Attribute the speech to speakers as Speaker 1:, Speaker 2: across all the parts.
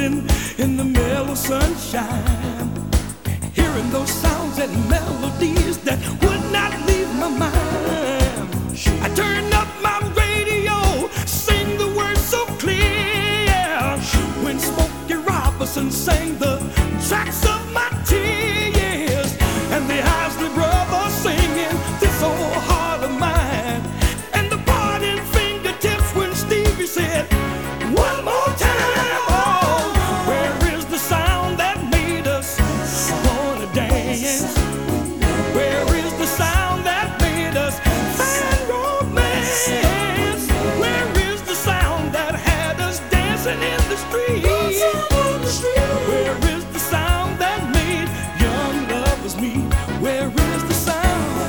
Speaker 1: dancing in the mellow sunshine, hearing those sounds and melodies that would not leave my mind. I turned up my radio, sing the words so clear, when Smokey Robinson sang the tracks of my tears, and the Isley Brothers singing this old heart of mine, and the parting fingertips when Stevie said, "One more time." Oh, where is the sound that made us wanna dance? Where is the sound that made us find romance? Where is the sound that had us dancing in the street? Where is the sound that made young lovers meet? Where is the sound?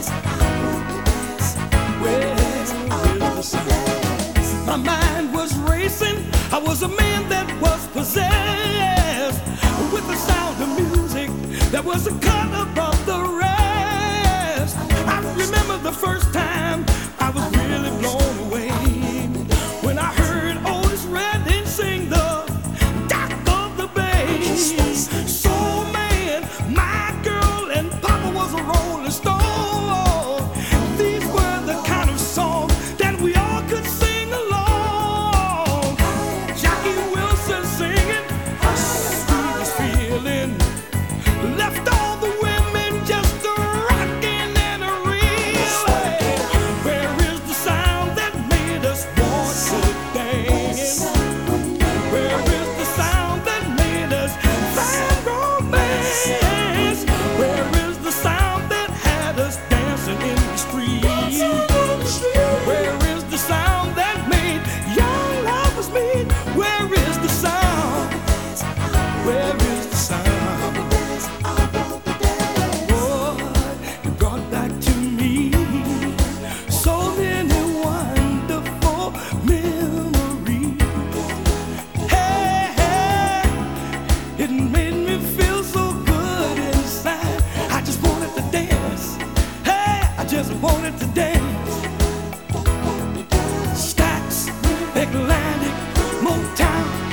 Speaker 1: Where is the sound? My mind was racing. I was a man that was possessed with the sound of music that was a cut above the rest. I remember the first time I was really blown away when I heard Otis Redding sing the Dock of the Bay. Soul man, my girl, and Papa was a rolling stone. These were the kind of songs that we all could sing along. Jackie Wilson singing, Stevie's feeling, left all the women just a rocking and a reeling. Where is the sound that made us want to dance? Where is the sound that made us find romance? Where is the sound that had us dancing in the street? Where is the sound that made young lovers meet? Where is the sound? Where is the sound? Boy, you brought back to me so many wonderful memories. Hey, hey, it made me feel so good inside. I just wanted to dance. Hey, I just wanted to dance. Stax, Atlantic, Motown.